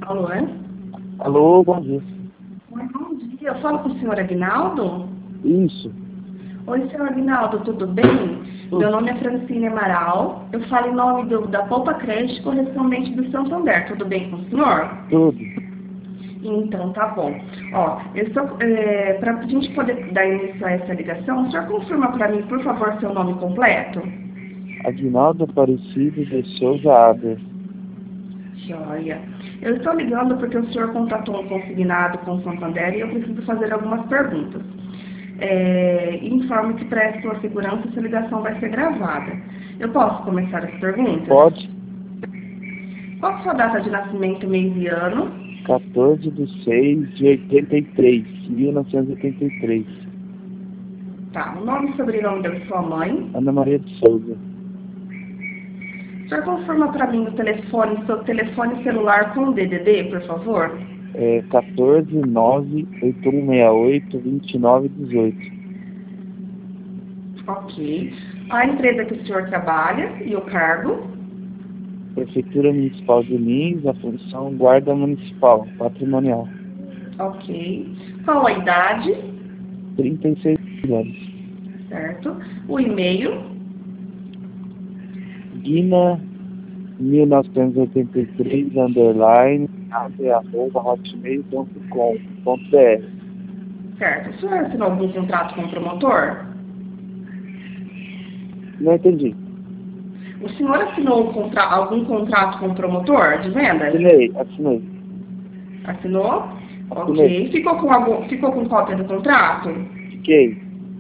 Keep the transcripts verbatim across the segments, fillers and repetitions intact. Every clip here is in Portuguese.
Alô, é? Alô, bom dia. Oi, bom dia. Eu falo com o senhor Aguinaldo? Isso. Oi, senhor Aguinaldo, tudo bem? Tudo. Meu nome é Francine Amaral. Eu falo em nome do, da Poupa Crédito, correspondente do Santander. Tudo bem com o senhor? Tudo. Então, tá bom. Ó, eu estou, é, para a gente poder dar início a essa ligação, o senhor confirma para mim, por favor, seu nome completo? Aguinaldo Aparecido de Souza Ader. Joia. Eu estou ligando porque o senhor contratou um consignado com o Santander e eu preciso fazer algumas perguntas. É, informe que para sua segurança essa ligação vai ser gravada. Eu posso começar as perguntas? Pode. Qual a sua data de nascimento, mês e ano? quatorze de seis de oitenta e três, mil novecentos e oitenta e três. Tá. O nome e sobrenome da sua mãe? Ana Maria de Souza. O senhor confirma para mim o telefone, seu telefone celular com D D D, por favor? É quatorze, nove, oito um seis oito, vinte e nove, dezoito. Ok. A empresa que o senhor trabalha e o cargo? Prefeitura Municipal de Lins, a função Guarda Municipal Patrimonial. Ok. Qual a idade? trinta e seis anos. Certo. O e-mail? Guina mil novecentos e oitenta e três, underline, ave, arroba, hotmail ponto com ponto br. Certo. O senhor assinou algum contrato com o promotor? Não entendi. O senhor assinou contra, algum contrato com o promotor de venda? Assinei, assinei. Assinou? Assinei. Ok. Ficou com, algum, ficou com cópia do contrato? Fiquei.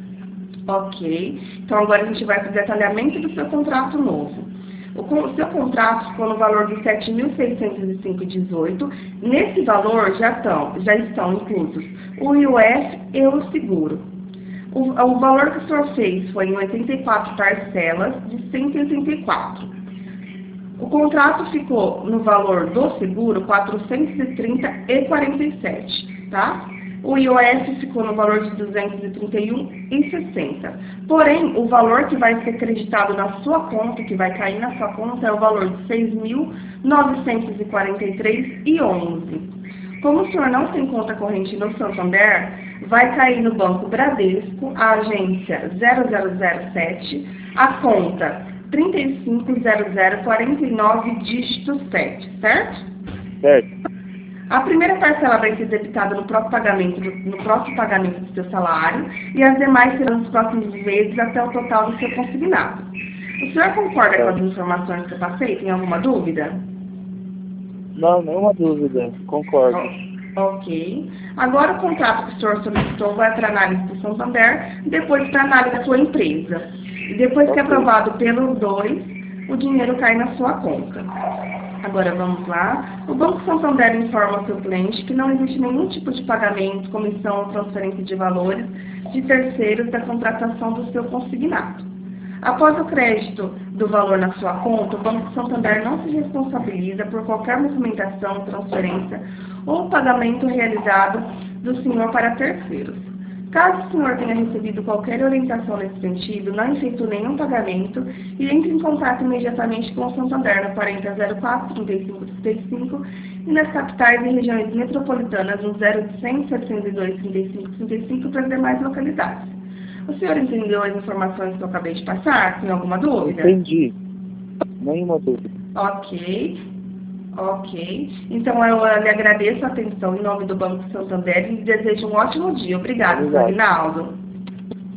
Ok. Então agora a gente vai para o detalhamento do seu contrato novo. O, o seu contrato ficou no valor de sete mil seiscentos e cinco vírgula dezoito. Nesse valor já estão, já estão inclusos o I O F e o seguro. O, o valor que o senhor fez foi em oitenta e quatro parcelas de cento e oitenta e quatro. O contrato ficou no valor do seguro quatrocentos e trinta e quarenta e sete, tá? O I O F ficou no valor de duzentos e trinta e um e sessenta. Porém, o valor que vai ser creditado na sua conta, que vai cair na sua conta, é o valor de seis mil novecentos e quarenta e três e onze. Como o senhor não tem conta corrente no Santander, vai cair no Banco Bradesco, a agência zero zero zero sete, a conta trinta e cinco zero zero quarenta e nove, dígito sete, certo? Certo. A primeira parcela vai ser debitada no próprio pagamento, no próximo pagamento do seu salário e as demais serão nos próximos meses até o total do seu consignado. O senhor concorda com as informações que eu passei? Tem alguma dúvida? Não, nenhuma dúvida. Concordo. Oh, ok. Agora o contrato que o senhor solicitou vai para análise do Santander, depois para análise da sua empresa. E depois que é Ok. aprovado pelos dois, o dinheiro cai na sua conta. Agora vamos lá. O Banco Santander informa ao seu cliente que não existe nenhum tipo de pagamento, comissão ou transferência de valores de terceiros da contratação do seu consignado. Após o crédito do valor na sua conta, o Banco Santander não se responsabiliza por qualquer movimentação, transferência ou pagamento realizado do senhor para terceiros. Caso o senhor tenha recebido qualquer orientação nesse sentido, não efetue nenhum pagamento e entre em contato imediatamente com o Santander na quarenta zero quatro, trinta e cinco trinta e cinco e nas capitais e regiões metropolitanas no zero oitocentos, setecentos e dois, trinta e cinco trinta e cinco para as demais localidades. O senhor entendeu as informações que eu acabei de passar? Tem alguma dúvida? Entendi. Nenhuma dúvida. Ok. Ok. Então eu lhe agradeço a atenção em nome do Banco Santander e desejo um ótimo dia. Obrigada, senhor Obrigado. Aguinaldo.